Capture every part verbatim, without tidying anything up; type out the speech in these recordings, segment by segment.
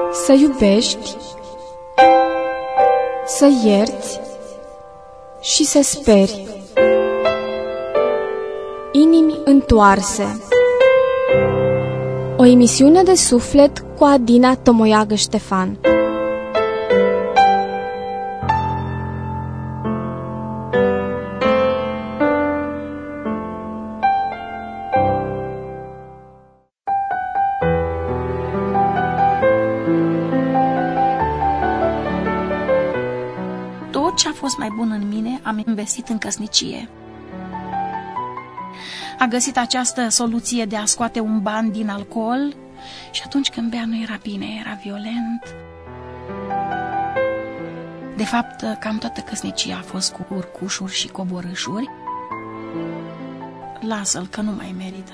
Să iubești, să ierți și să speri. Inimi întoarse. O emisiune de suflet cu Adina Tomoiagă Ștefan. Tot ce a fost mai bun în mine am investit în căsnicie. A găsit această soluție de a scoate un ban din alcool și atunci când bea nu era bine, era violent. De fapt, cam toată căsnicia a fost cu urcușuri și coborâșuri. Lasă-l că nu mai merită.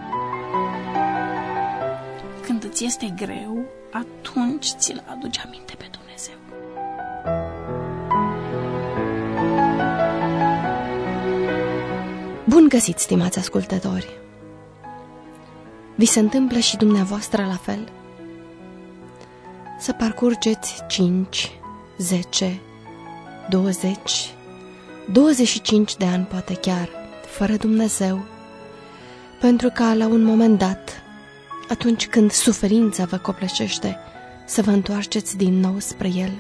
Când îți este greu, atunci ți-l aduce aminte pe Dumnezeu. Bun găsit, stimați ascultători! Vi se întâmplă și dumneavoastră la fel? Să parcurgeți cinci, zece, douăzeci, douăzeci și cinci de ani, poate chiar, fără Dumnezeu, pentru ca la un moment dat, atunci când suferința vă copleșește, să vă întoarceți din nou spre El?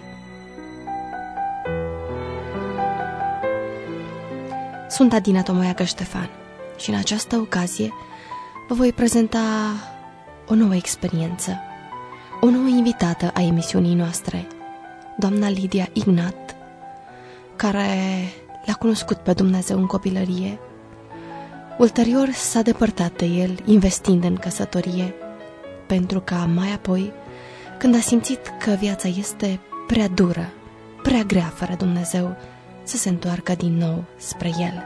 Sunt Adina Tomoiagă Ștefan și în această ocazie vă voi prezenta o nouă experiență, o nouă invitată a emisiunii noastre, doamna Lidia Ignat, care l-a cunoscut pe Dumnezeu în copilărie. Ulterior s-a depărtat de El, investind în căsătorie, pentru ca mai apoi, când a simțit că viața este prea dură, prea grea fără Dumnezeu, să se întoarcă din nou spre El.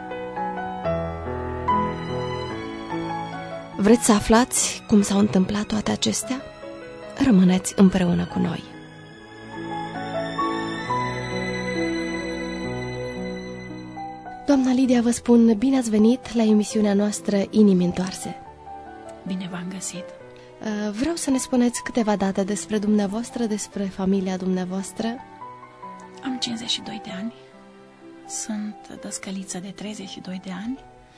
Vreți să aflați cum s-au întâmplat toate acestea? Rămâneți împreună cu noi. Doamna Lidia, vă spun bine ați venit la emisiunea noastră Inimi întoarse. Bine v-am găsit. Vreau să ne spuneți câteva date despre dumneavoastră, despre familia dumneavoastră. Am cincizeci și doi de ani. Sunt dăscăliță de treizeci și doi de ani.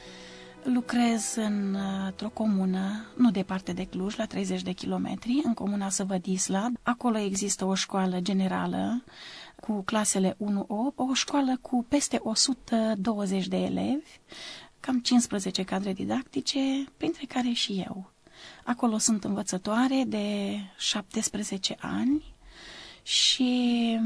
Lucrez într-o comună, nu departe de Cluj, la treizeci de kilometri, în comuna Săvădisla. Acolo există o școală generală cu clasele unu opt, o școală cu peste o sută douăzeci de elevi, cam cincisprezece cadre didactice, printre care și eu. Acolo sunt învățătoare de șaptesprezece ani și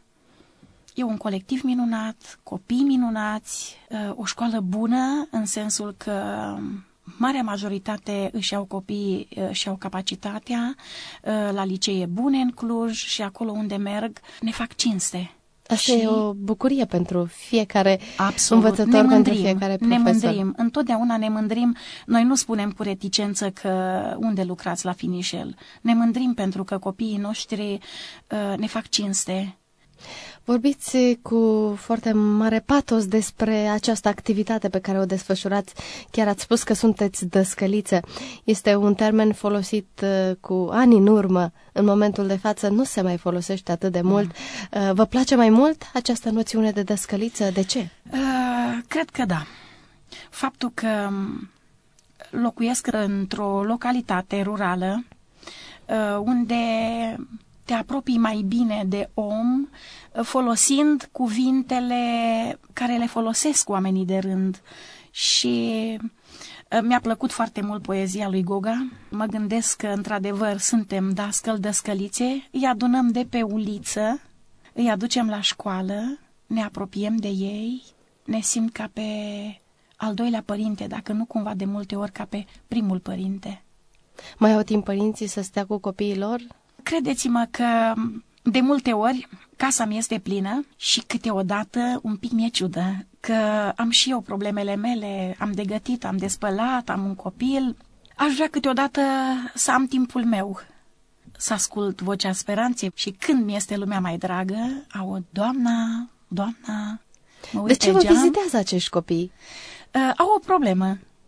e un colectiv minunat, copii minunați, o școală bună în sensul că marea majoritate își au copiii și au capacitatea la licee bune în Cluj și acolo unde merg ne fac cinste. Asta și e o bucurie pentru fiecare absolut, învățător, pentru fiecare profesor. Ne mândrim, întotdeauna ne mândrim. Noi nu spunem cu reticență că unde lucrați la Finișel. Ne mândrim pentru că copiii noștri uh, ne fac cinste. Vorbiți cu foarte mare patos despre această activitate pe care o desfășurați. Chiar ați spus că sunteți dăscăliță. Este un termen folosit cu ani în urmă. În momentul de față nu se mai folosește atât de mult. Mm. Vă place mai mult această noțiune de dăscăliță? De ce? Uh, cred că da. Faptul că locuiesc într-o localitate rurală uh, unde te apropii mai bine de om, folosind cuvintele care le folosesc oamenii de rând. Și mi-a plăcut foarte mult poezia lui Goga. Mă gândesc că, într-adevăr, suntem dascăl, dăscălițe, îi adunăm de pe uliță, îi aducem la școală, ne apropiem de ei, ne simt ca pe al doilea părinte, dacă nu cumva de multe ori ca pe primul părinte. Mai au timp părinții să stea cu copiii lor? Credeți-mă că de multe ori casa mi este plină și câteodată un pic mi-e ciudă că am și eu problemele mele, am de gătit, am de spălat, am un copil. Aș vrea câteodată să am timpul meu, să ascult vocea speranței și când mi este lumea mai dragă, aud, Doamna, Doamna, mă uit De ce pe vă geam. vizitează acești copii? Uh, au o problemă.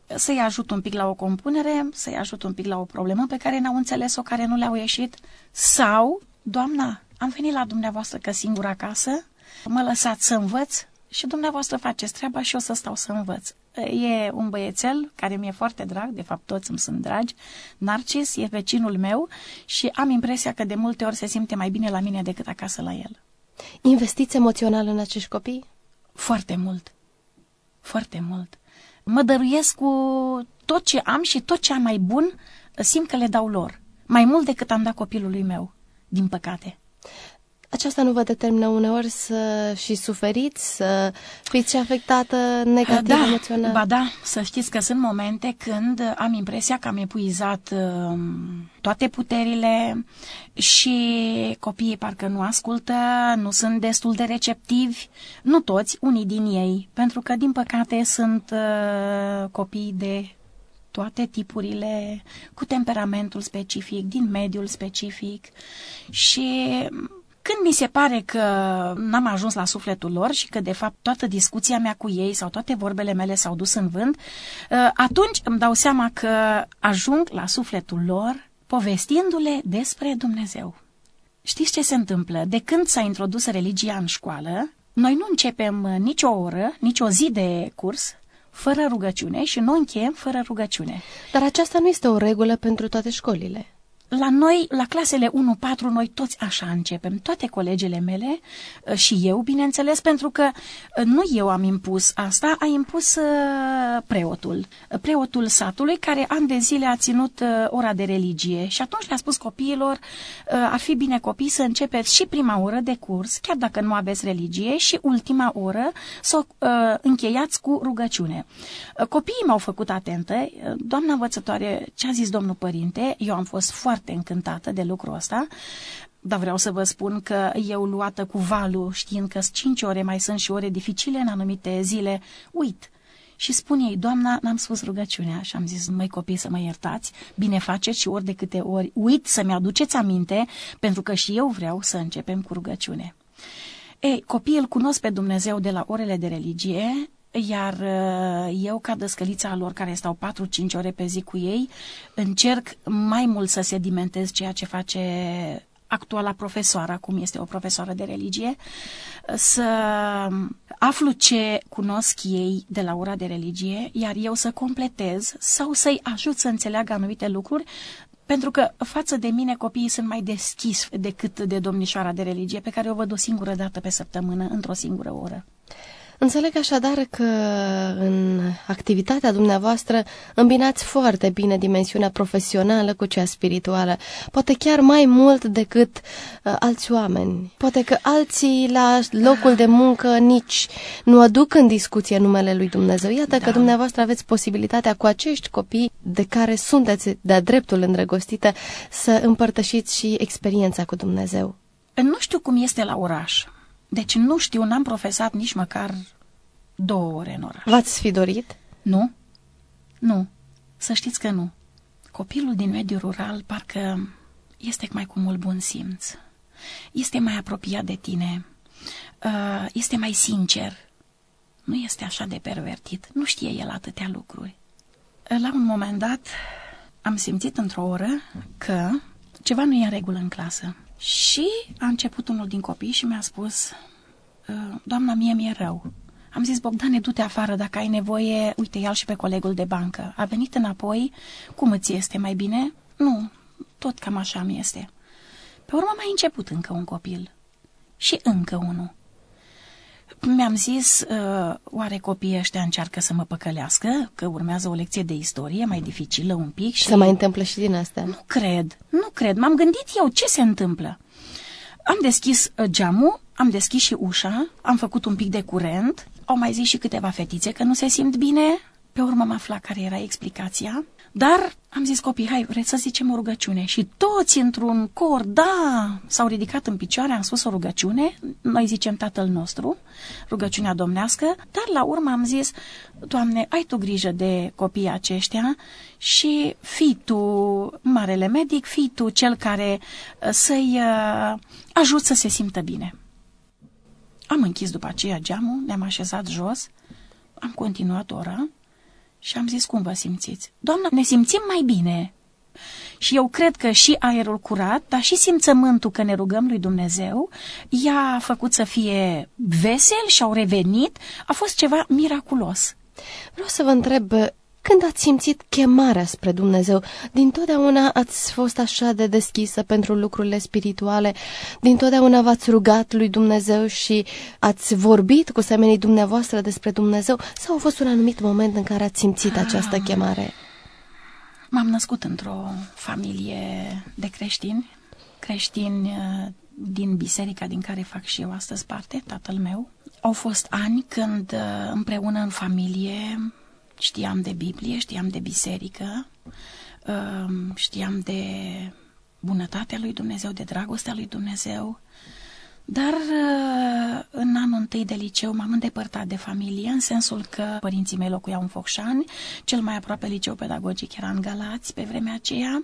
să-i ajut un pic la o compunere, să-i ajut un pic la o problemă pe care n-au înțeles-o, care nu le-au ieșit, sau, Doamna, am venit la dumneavoastră că singur acasă, mă lăsați să învăț și dumneavoastră faceți treaba și o să stau să învăț. E un băiețel care mi-e foarte drag, de fapt toți îmi sunt dragi, Narcis, e vecinul meu și am impresia că de multe ori se simte mai bine la mine decât acasă la el. Investiți emoțional în acești copii? Foarte mult. Foarte mult. Mă dăruiesc cu tot ce am și tot ce am mai bun, simt că le dau lor. Mai mult decât am dat copilului meu, din păcate. Aceasta nu vă determină uneori să și suferiți, să fiți și afectată negativ da, emoțional? Ba da, să știți că sunt momente când am impresia că am epuizat uh, toate puterile și copiii parcă nu ascultă, nu sunt destul de receptivi, nu toți, unii din ei, pentru că din păcate sunt uh, copii de toate tipurile, cu temperamentul specific, din mediul specific și când mi se pare că n-am ajuns la sufletul lor și că de fapt toată discuția mea cu ei sau toate vorbele mele s-au dus în vânt, atunci îmi dau seama că ajung la sufletul lor povestindu-le despre Dumnezeu. Știți ce se întâmplă? De când s-a introdus religia în școală, noi nu începem nicio oră, nicio zi de curs fără rugăciune și nu încheiem fără rugăciune. Dar aceasta nu este o regulă pentru toate școlile. La noi, la clasele unu patru, noi toți așa începem, toate colegele mele și eu, bineînțeles, pentru că nu eu am impus asta, a impus preotul, preotul satului, care ani de zile a ținut ora de religie și atunci le-a spus copiilor, ar fi bine copii să începeți și prima oră de curs, chiar dacă nu aveți religie, și ultima oră să o încheiați cu rugăciune. Copiii m-au făcut atentă, doamna învățătoare, ce a zis domnul părinte, eu am fost foarte încântată de lucrul ăsta, dar vreau să vă spun că eu, luată cu valul, știind că sunt cinci ore, mai sunt și ore dificile în anumite zile, uit. Și spun ei, doamna, n-am spus rugăciunea. Și am zis, măi copii, să mă iertați, bine faceți și ori de câte ori uit să-mi aduceți aminte, pentru că și eu vreau să începem cu rugăciune. Ei, copiii îl cunosc pe Dumnezeu de la orele de religie, iar eu, ca dăscălița lor, care stau patru cinci ore pe zi cu ei, încerc mai mult să sedimentez ceea ce face actuala profesoară, cum este o profesoară de religie, să aflu ce cunosc ei de la ora de religie, iar eu să completez sau să-i ajut să înțeleagă anumite lucruri, pentru că față de mine copiii sunt mai deschiși decât de domnișoara de religie, pe care o văd o singură dată pe săptămână, într-o singură oră. Înțeleg așadar că în activitatea dumneavoastră îmbinați foarte bine dimensiunea profesională cu cea spirituală, poate chiar mai mult decât uh, alți oameni. Poate că alții la locul de muncă nici nu aduc în discuție numele lui Dumnezeu. Iată da. Că dumneavoastră aveți posibilitatea cu acești copii de care sunteți de-a dreptul îndrăgostită să împărtășiți și experiența cu Dumnezeu. Nu știu cum este la oraș. Deci nu știu, n-am profesat nici măcar două ore în oraș. V-ați fi dorit? Nu, nu, să știți că nu. Copilul din mediul rural parcă este mai cu mult bun simț, este mai apropiat de tine, este mai sincer, nu este așa de pervertit, nu știe el atâtea lucruri. La un moment dat am simțit într-o oră că ceva nu e în regulă în clasă. Și a început unul din copii și mi-a spus, doamna, mie mi-e rău. Am zis, Bogdane, du-te afară, dacă ai nevoie, uite, ia-l și pe colegul de bancă. A venit înapoi, cum îți este, mai bine? Nu, tot cam așa mi este. Pe urmă mai început încă un copil și încă unul. Mi-am zis, uh, oare copiii ăștia încearcă să mă păcălească, că urmează o lecție de istorie mai dificilă un pic și... Se mai întâmplă și din astea? Nu cred, nu cred. M-am gândit eu ce se întâmplă. Am deschis uh, geamul, am deschis și ușa, am făcut un pic de curent, au mai zis și câteva fetițe că nu se simt bine. Pe urmă am aflat care era explicația. Dar am zis, copii, hai, vreți să zicem o rugăciune? Și toți într-un cor, da, s-au ridicat în picioare, am spus o rugăciune, noi zicem Tatăl nostru, rugăciunea domnească, dar la urmă am zis, Doamne, ai Tu grijă de copiii aceștia și fii Tu marele medic, fii Tu cel care să-i uh, ajut să se simtă bine. Am închis după aceea geamul, ne-am așezat jos, am continuat ora Și am zis, cum vă simțiți? Doamnă, ne simțim mai bine. Și eu cred că și aerul curat, dar și simțământul că ne rugăm lui Dumnezeu, i-a făcut să fie vesel și au revenit. A fost ceva miraculos. Vreau să vă întreb, când ați simțit chemarea spre Dumnezeu? Dintotdeauna ați fost așa de deschisă pentru lucrurile spirituale? Dintotdeauna v-ați rugat lui Dumnezeu și ați vorbit cu semenii dumneavoastră despre Dumnezeu? Sau a fost un anumit moment în care ați simțit această chemare? M-am născut într-o familie de creștini, creștini din biserica din care fac și eu astăzi parte, tatăl meu. Au fost ani când împreună în familie știam de Biblie, știam de biserică, știam de bunătatea lui Dumnezeu, de dragostea lui Dumnezeu, dar în anul întâi de liceu m-am îndepărtat de familie, în sensul că părinții mei locuiau în Focșani, cel mai aproape liceu pedagogic era în Galați pe vremea aceea,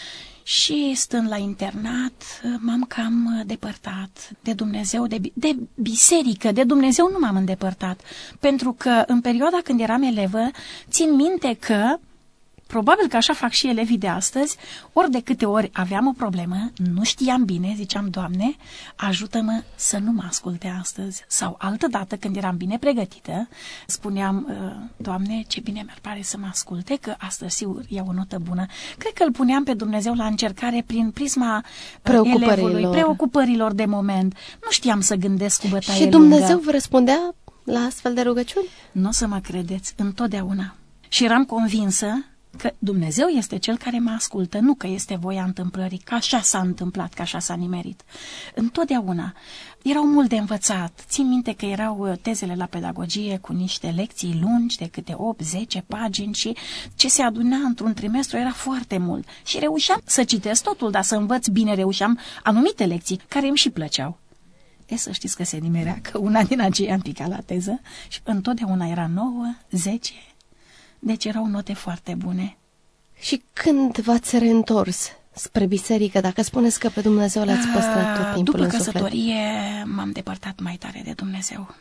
și stând la internat m-am cam depărtat de Dumnezeu, de, de biserică, de Dumnezeu nu m-am îndepărtat, pentru că în perioada când eram elevă țin minte că probabil că așa fac și elevii de astăzi, ori de câte ori aveam o problemă, nu știam bine, ziceam, Doamne, ajută-mă să nu mă asculte astăzi. Sau altădată, când eram bine pregătită, spuneam, Doamne, ce bine mi-ar pare să mă asculte, că astăzi sigur iau o notă bună. Cred că îl puneam pe Dumnezeu la încercare prin prisma preocupărilor. elevului, preocupărilor de moment. Nu știam să gândesc cu bătaie Și Dumnezeu lungă. vă răspundea la astfel de rugăciuni? Nu o să mă credeți, întotdeauna. Și eram convinsă că Dumnezeu este Cel care mă ascultă, nu că este voia întâmplării, că așa s-a întâmplat, că așa s-a nimerit. Întotdeauna. Erau mult de învățat. Țin minte că erau tezele la pedagogie cu niște lecții lungi de câte opt zece pagini și ce se aduna într-un trimestru era foarte mult. Și reușeam să citesc totul, dar să învăț bine, reușeam anumite lecții care îmi și plăceau. E, să știți că se nimerea că una din aceea am picat la teză și întotdeauna era nouă, zece. Deci erau note foarte bune. Și când v-ați reîntors spre biserică, dacă spuneți că pe Dumnezeu l-ați păstrat tot timpul După în suflet? căsătorie m-am depărtat mai tare de Dumnezeu.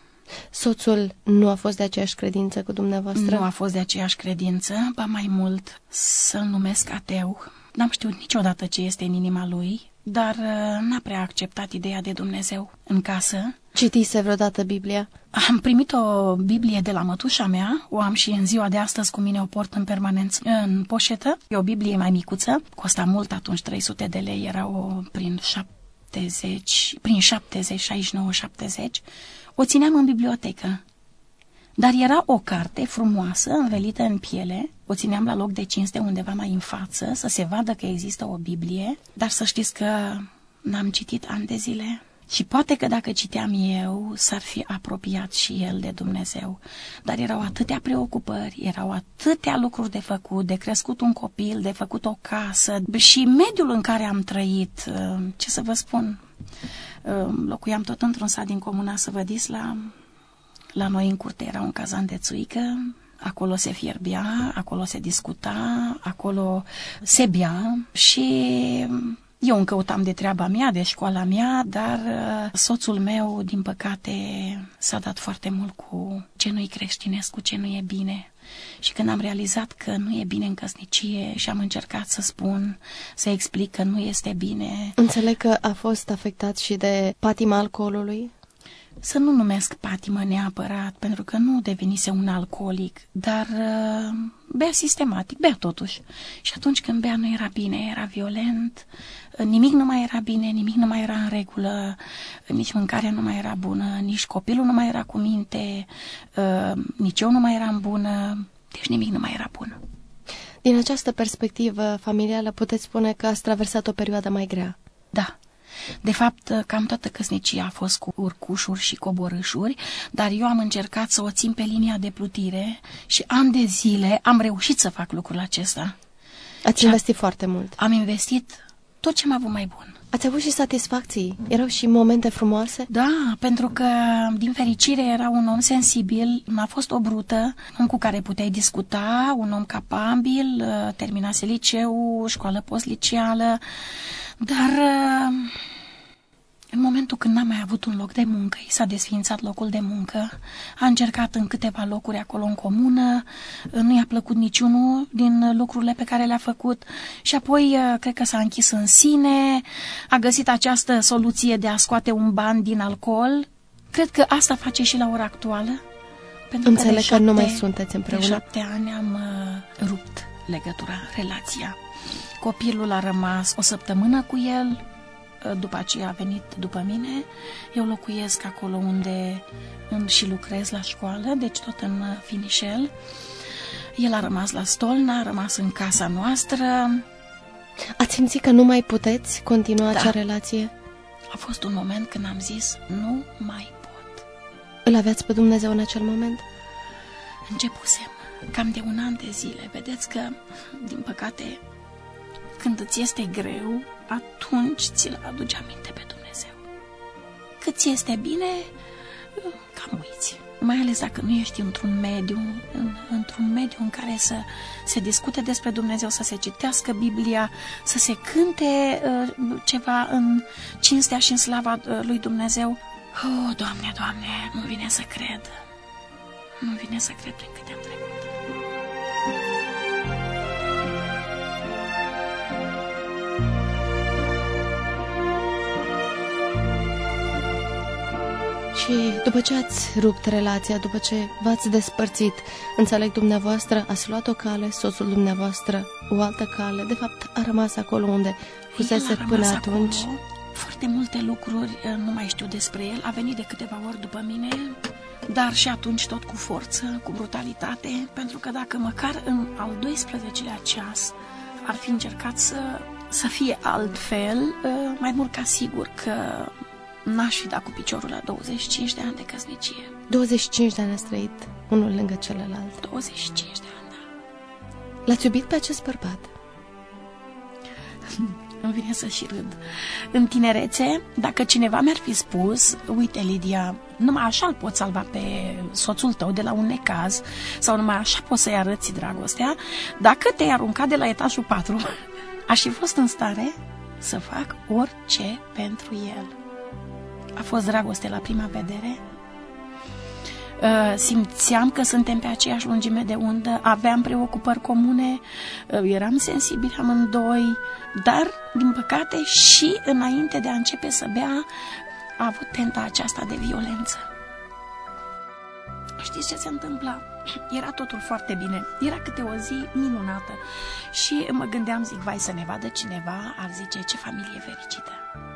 Soțul nu a fost de aceeași credință cu dumneavoastră? Nu a fost de aceeași credință, ba mai mult, să-l numesc ateu. N-am știut niciodată ce este în inima lui, dar n-a prea acceptat ideea de Dumnezeu în casă. Citise vreodată Biblia? Am primit o Biblie de la mătușa mea, o am și în ziua de astăzi cu mine, o port în permanență în poșetă. E o Biblie mai micuță, costa mult atunci, trei sute de lei, era o prin șaptezeci, prin șaptezeci, șaizeci și nouă șaptezeci. O țineam în bibliotecă. Dar era o carte frumoasă, învelită în piele, o țineam la loc de cinste undeva mai în față, să se vadă că există o Biblie, dar să știți că n-am citit ani de zile. Și poate că dacă citeam eu, s-ar fi apropiat și el de Dumnezeu. Dar erau atâtea preocupări, erau atâtea lucruri de făcut, de crescut un copil, de făcut o casă. Și mediul în care am trăit, ce să vă spun, locuiam tot într-un sat din Comuna Săvădisla. La noi în curte era un cazan de țuică, acolo se fierbea, acolo se discuta, acolo se bea și eu îmi căutam de treaba mea, de școala mea, dar soțul meu, din păcate, s-a dat foarte mult cu ce nu-i creștinesc, cu ce nu e bine. Și când am realizat că nu e bine în căsnicie și am încercat să spun, să explic că nu este bine... Înțeleg că a fost afectat și de patima alcoolului? Să nu numesc patimă neapărat, pentru că nu devenise un alcoolic, dar uh, bea sistematic, bea totuși. Și atunci când bea nu era bine, era violent, nimic nu mai era bine, nimic nu mai era în regulă, nici mâncarea nu mai era bună, nici copilul nu mai era cu minte, uh, nici eu nu mai eram bună, deci nimic nu mai era bun. Din această perspectivă familială puteți spune că ați traversat o perioadă mai grea. Da. De fapt, cam toată căsnicia a fost cu urcușuri și coborâșuri, dar eu am încercat să o țin pe linia de plutire și ani de zile am reușit să fac lucrul acesta. Ați investit foarte mult. Am investit tot ce am avut mai bun. Ați avut și satisfacții? Erau și momente frumoase? Da, pentru că, din fericire, era un om sensibil, n-a fost o brută, un om cu care puteai discuta, un om capabil, terminase liceu, școală postliceală, dar În momentul când n-a mai avut un loc de muncă, i s-a desființat locul de muncă, a încercat în câteva locuri acolo în comună, nu i-a plăcut niciunul din lucrurile pe care le-a făcut și apoi cred că s-a închis în sine, a găsit această soluție de a scoate un ban din alcool. Cred că asta face și la ora actuală. Pentru Înțeleg că, că șapte, nu mai sunteți împreună. De șapte ani am uh, rupt legătura, relația. Copilul a rămas o săptămână cu el, după aceea a venit după mine. Eu locuiesc acolo unde, unde și lucrez la școală, deci tot în Finișel. El a rămas la Stolna, a rămas în casa noastră. Ați simțit că nu mai puteți continua Da. acea relație? A fost un moment când am zis, nu mai pot. Îl aveați pe Dumnezeu în acel moment? Începusem cam de un an de zile. Vedeți că, din păcate, când îți este greu, atunci ți-l aduci aminte pe Dumnezeu. Cât ți este bine, cam uiți. Mai ales dacă nu ești într-un mediu, în, într-un mediu în care să se discute despre Dumnezeu, să se citească Biblia, să se cânte uh, ceva în cinstea și în slava uh, lui Dumnezeu. Oh, Doamne, Doamne, nu vine să cred. Nu vine să cred prin câte am trecut. Și după ce ați rupt relația, după ce v-ați despărțit, înțeleg dumneavoastră, ați luat o cale, soțul dumneavoastră o altă cale, de fapt a rămas acolo unde fusese până atunci. Acolo. Foarte multe lucruri nu mai știu despre el, a venit de câteva ori după mine, dar și atunci tot cu forță, cu brutalitate, pentru că dacă măcar în al doisprezecelea ceas ar fi încercat să, să fie altfel, mai mult ca sigur că n-aș fi dat cu piciorul la douăzeci și cinci de ani de căsnicie. douăzeci și cinci de ani ați trăit unul lângă celălalt. douăzeci și cinci de ani, da. L-ați iubit pe acest bărbat? Îmi vine să și râd. În tinerețe, dacă cineva mi-ar fi spus, uite, Lidia, numai așa îl poți salva pe soțul tău de la un necaz, sau numai așa poți să-i arăți dragostea, dacă te-ai aruncat de la etajul patru, aș fi fost în stare să fac orice pentru el. A fost dragoste la prima vedere. Simțeam că suntem pe aceeași lungime de undă, aveam preocupări comune, eram sensibili amândoi, dar, din păcate, și înainte de a începe să bea, a avut tenta aceasta de violență. Știți ce se întâmpla? Era totul foarte bine, era câte o zi minunată și mă gândeam, zic, vai, să ne vadă cineva, ar zice, ce familie fericită.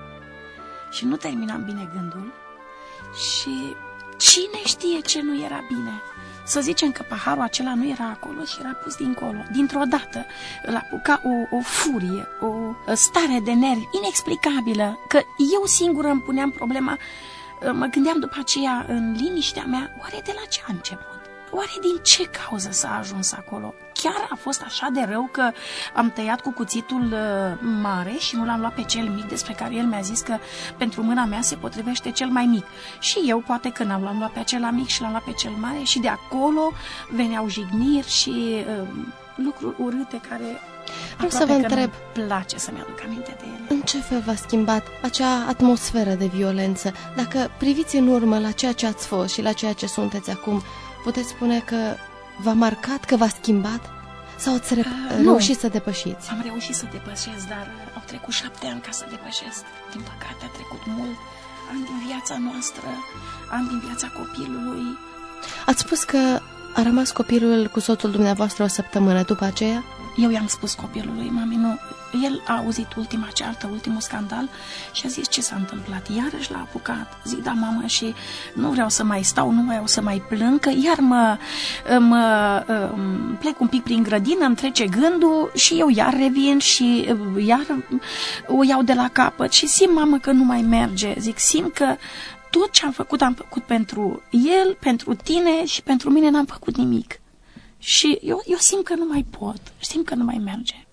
Și nu terminam bine gândul și cine știe ce nu era bine. Să zicem că paharul acela nu era acolo și era pus dincolo. Dintr-o dată îl apuca o, o furie, o stare de nervi inexplicabilă, că eu singură îmi puneam problema. Mă gândeam după aceea în liniștea mea, oare de la ce a început? Oare din ce cauză s-a ajuns acolo? Chiar a fost așa de rău că am tăiat cu cuțitul uh, mare și nu l-am luat pe cel mic, despre care el mi-a zis că pentru mâna mea se potrivește cel mai mic. Și eu poate că n-am l-am luat pe acela mic și l-am luat pe cel mare și de acolo veneau jigniri și uh, lucruri urâte care Vreau să vă întreb, nu-mi place să mi-aduc aminte de ele. În ce fel v-a schimbat acea atmosferă de violență? Dacă priviți în urmă la ceea ce ați fost și la ceea ce sunteți acum, puteți spune că v-a marcat, că v-a schimbat? Sau ați re- uh, reușit să depășiți? Am reușit să depășesc, dar au trecut șapte ani ca să depășesc. Din păcate a trecut mult, ani din viața noastră, ani din viața copilului. Ați spus că a rămas copilul cu soțul dumneavoastră o săptămână după aceea? Eu i-am spus copilului, mami, nu. El a auzit ultima ceartă, ultimul scandal și a zis ce s-a întâmplat. Iarăși l-a apucat. Zic, da, mamă, și nu vreau să mai stau, nu vreau să mai plâng, că iar mă, mă plec un pic prin grădină, îmi trece gândul și eu iar revin și iar o iau de la capăt și simt, mamă, că nu mai merge. Zic, simt că tot ce am făcut, am făcut pentru el, pentru tine și pentru mine n-am făcut nimic. Și eu, eu simt că nu mai pot, simt că nu mai merge.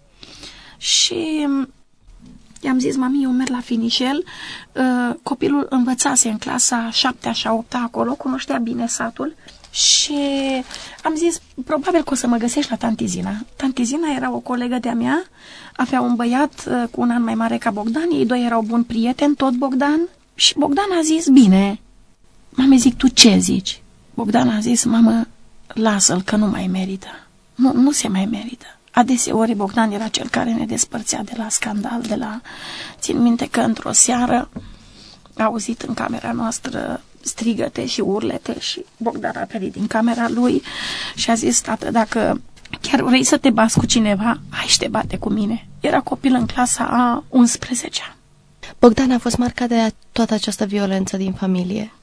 Și i-am zis, mami, eu merg la Finișel, uh, copilul învățase în clasa șaptea și a opta acolo, cunoștea bine satul și am zis, probabil că o să mă găsești la tanti Zina. Tanti Zina era o colegă de-a mea, avea un băiat uh, cu un an mai mare ca Bogdan, ei doi erau buni prieteni, tot Bogdan, Și Bogdan a zis, bine. Mame, zic, tu ce zici? Bogdan a zis, mamă, lasă-l că nu mai merită. Nu, nu se mai merită. Adeseori Bogdan era cel care ne despărțea de la scandal, de la... Țin minte că într-o seară a auzit în camera noastră strigăte și urlete și Bogdan a venit din camera lui și a zis, tată, dacă chiar vrei să te bați cu cineva, hai și te bate cu mine. Era copil în clasa a unsprezecea. Bogdan a fost marcat de toată această violență din familie.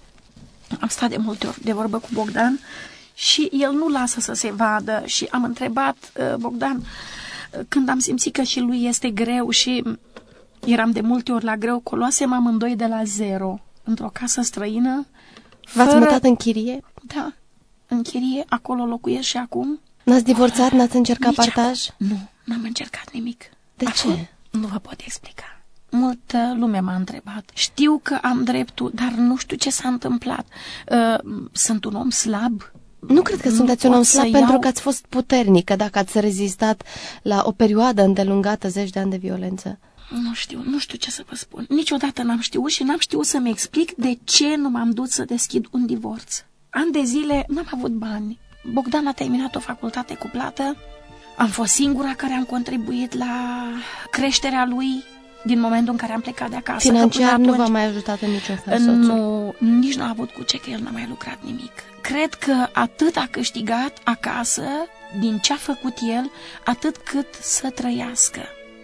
Am stat de multe ori de vorbă cu Bogdan și el nu lasă să se vadă și am întrebat, Bogdan, când am simțit că și lui este greu și eram de multe ori la greu, că luasem amândoi de la zero într-o casă străină. V-ați fără... mutat în chirie? Da, în chirie, acolo locuiesc și acum. N-ați divorțat, n-ați încercat Nici partaj? acum. Nu, n-am încercat nimic. De acum, ce? Nu vă pot explica. Multă lume m-a întrebat. Știu că am dreptul, dar nu știu ce s-a întâmplat. Uh, sunt un om slab. Nu cred că nu sunteți un pot om să slab iau... pentru că ați fost puternică, dacă ați rezistat la o perioadă îndelungată, zeci de ani de violență. Nu știu, nu știu ce să vă spun. Niciodată n-am știut și n-am știut să-mi explic de ce nu m-am dus să deschid un divorț. Ani de zile n-am avut bani. Bogdan a terminat o facultate cu plată. Am fost singura care am contribuit la creșterea lui din momentul în care am plecat de acasă. Financiar nu v-a mai ajutat în niciun fel soțul? Nu, nici n-a avut cu ce, că el n-a mai lucrat nimic. Cred că atât a câștigat acasă, din ce a făcut el, atât cât să trăiască.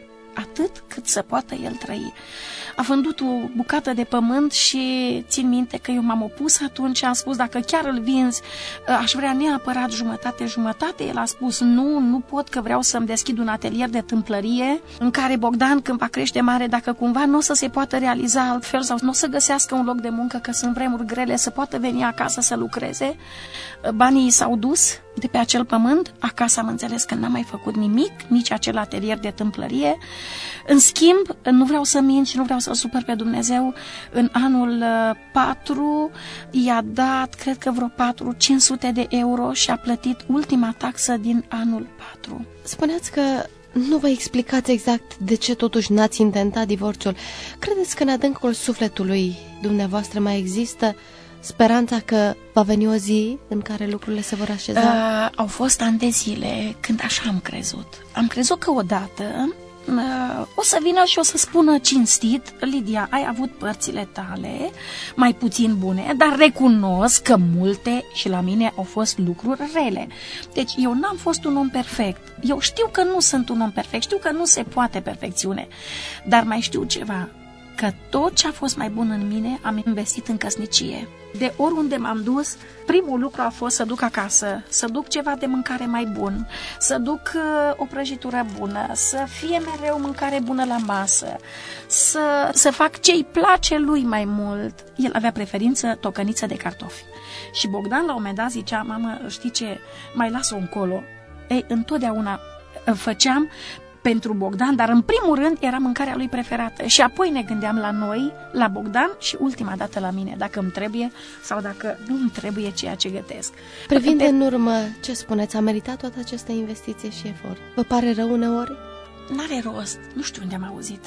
Atât cât să poată el trăi. A vândut o bucată de pământ și țin minte că eu m-am opus atunci și am spus, dacă chiar îl vinzi, aș vrea neapărat jumătate-jumătate. El a spus, nu, nu pot, că vreau să-mi deschid un atelier de tâmplărie în care Bogdan, când va crește mare, dacă cumva nu o să se poată realiza altfel sau nu o să găsească un loc de muncă, că sunt vremuri grele, să poată veni acasă să lucreze. Banii s-au dus de pe acel pământ. Acasă am înțeles că n-am mai făcut nimic, nici acel atelier de tâmplărie. În schimb, nu vreau să mint și nu vreau să-l supăr pe Dumnezeu, în anul patru i-a dat, cred că vreo patru cinci sute de euro și a plătit ultima taxă din anul patru. Spuneați că nu vă explicați exact de ce totuși n-ați intentat divorțul. Credeți că în adâncul sufletului dumneavoastră mai există speranța că va veni o zi în care lucrurile se vor așeza? Uh, au fost ani de zile când așa am crezut. Am crezut că odată uh, o să vină și o să spună cinstit, Lidia, ai avut părțile tale mai puțin bune, dar recunosc că multe și la mine au fost lucruri rele. Deci eu n-am fost un om perfect. Eu știu că nu sunt un om perfect, știu că nu se poate perfecțiune, dar mai știu ceva, că tot ce a fost mai bun în mine am investit în căsnicie. De oriunde m-am dus, primul lucru a fost să duc acasă, să duc ceva de mâncare mai bun, să duc uh, o prăjitură bună, să fie mereu mâncare bună la masă, să, să fac ce-i place lui mai mult. El avea preferință tocăniță de cartofi. Și Bogdan la un moment dat zicea, mamă, știi ce, mai las-o încolo. Ei, întotdeauna făceam pentru Bogdan, dar în primul rând era mâncarea lui preferată și apoi ne gândeam la noi, la Bogdan și ultima dată la mine, dacă îmi trebuie sau dacă nu îmi trebuie ceea ce gătesc. Privind Pe... în urmă, ce spuneți, a meritat toată această investiție și efort? Vă pare rău uneori? N-are rost, nu știu unde am auzit.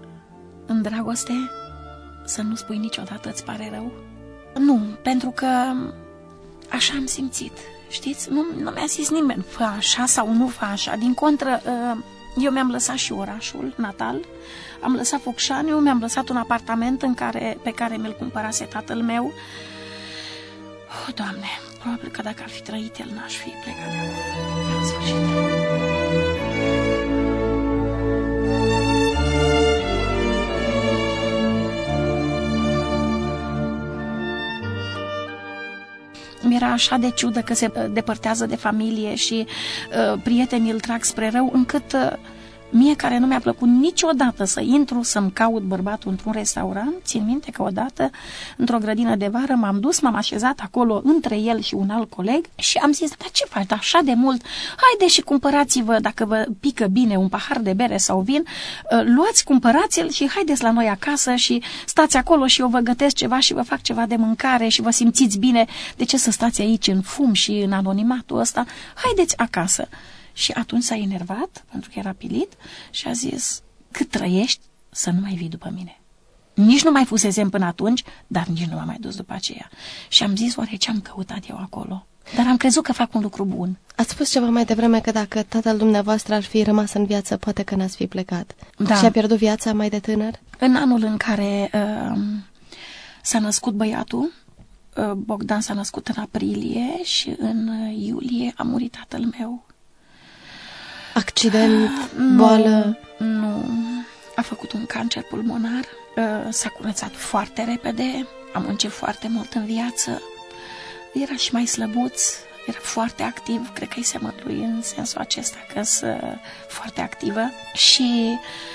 În dragoste să nu spui niciodată îți pare rău? Nu, pentru că așa am simțit, știți? Nu, nu mi-a zis nimeni, fă așa sau nu fă așa, din contră... Uh, Eu mi-am lăsat și orașul natal, am lăsat Focșaniu, mi-am lăsat un apartament în care, pe care mi-l cumpărase tatăl meu. Oh, Doamne, probabil că dacă ar fi trăit el, n-aș fi plecat de acolo. În sfârșit. Mi-era așa de ciudă că se depărtează de familie și uh, prietenii îl trag spre rău, încât uh, mie, care nu mi-a plăcut niciodată să intru să-mi caut bărbatul într-un restaurant, țin minte că odată, într-o grădină de vară, m-am dus, m-am așezat acolo între el și un alt coleg și am zis, dar ce faci, așa de mult? Haide și cumpărați-vă, dacă vă pică bine un pahar de bere sau vin, uh, luați, cumpărați-l și haideți la noi acasă și stați acolo și eu vă gătesc ceva și vă fac ceva de mâncare și vă simțiți bine. De ce să stați aici în fum și în anonimatul ăsta? Haideți acasă. Și atunci s-a enervat, pentru că era pilit, și a zis, cât trăiești, să nu mai vii după mine. Nici nu mai fusesem până atunci, dar nici nu m-am mai dus după aceea. Și am zis, oare ce am căutat eu acolo? Dar am crezut că fac un lucru bun. Ați spus ceva mai devreme că dacă tatăl dumneavoastră ar fi rămas în viață, poate că n-ați fi plecat. Da. Și a pierdut viața mai de tânăr? În anul în care uh, s-a născut băiatul, uh, Bogdan s-a născut în aprilie și în uh, iulie a murit tatăl meu. Accident, uh, boală? Nu, nu. A făcut un cancer pulmonar, uh, s-a curățat foarte repede, a muncit foarte mult în viață, era și mai slăbuț, era foarte activ, cred că îi seamă lui în sensul acesta, că sunt foarte activă și,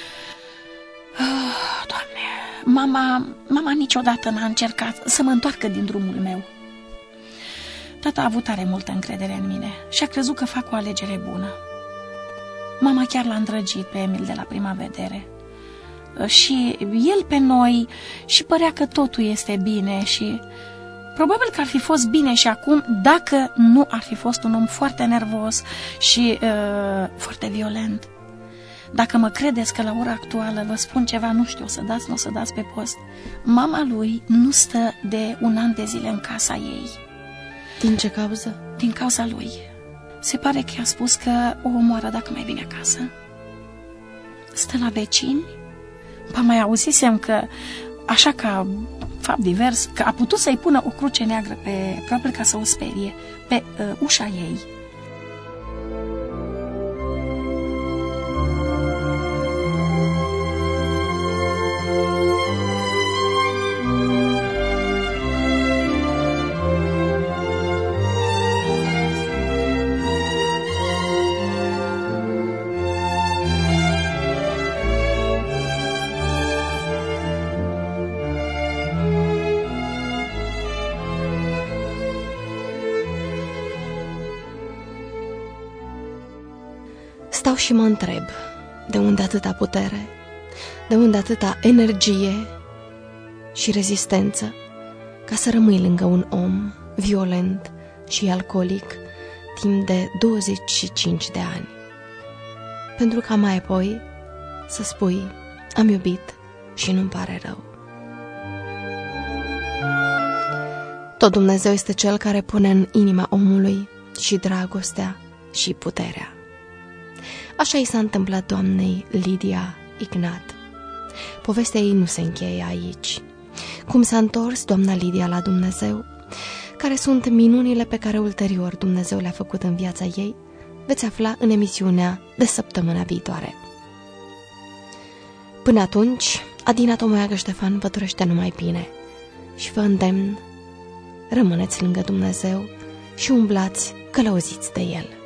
oh, Doamne, mama, mama niciodată n-a încercat să mă întoarcă din drumul meu. Tata a avut tare multă încredere în mine și a crezut că fac o alegere bună. Mama chiar l-a îndrăgit pe Emil de la prima vedere. Și el pe noi și părea că totul este bine și probabil că ar fi fost bine și acum dacă nu ar fi fost un om foarte nervos și uh, foarte violent. Dacă mă credeți că la ora actuală vă spun ceva, nu știu, o să dați, nu o să dați pe post, mama lui nu stă de un an de zile în casa ei. Din ce cauză? Din cauza lui. Se pare că i-a spus că o omoară dacă mai vine acasă. Stă la vecini. Ba mai auzisem că, așa ca fapt divers, că a putut să-i pună o cruce neagră pe, probabil ca să o sperie, pe uh, ușa ei. Stau și mă întreb, de unde atâta putere, de unde atâta energie și rezistență, ca să rămâi lângă un om violent și alcoolic timp de douăzeci și cinci de ani. Pentru ca mai apoi să spui, am iubit și nu-mi pare rău. Tot Dumnezeu este Cel care pune în inima omului și dragostea și puterea. Așa i s-a întâmplat doamnei Lidia Ignat. Povestea ei nu se încheie aici. Cum s-a întors doamna Lidia la Dumnezeu, care sunt minunile pe care ulterior Dumnezeu le-a făcut în viața ei, veți afla în emisiunea de săptămâna viitoare. Până atunci, Adina Tomoiagă Ștefan vă dorește numai bine și vă îndemn, rămâneți lângă Dumnezeu și umblați călăuziți de El.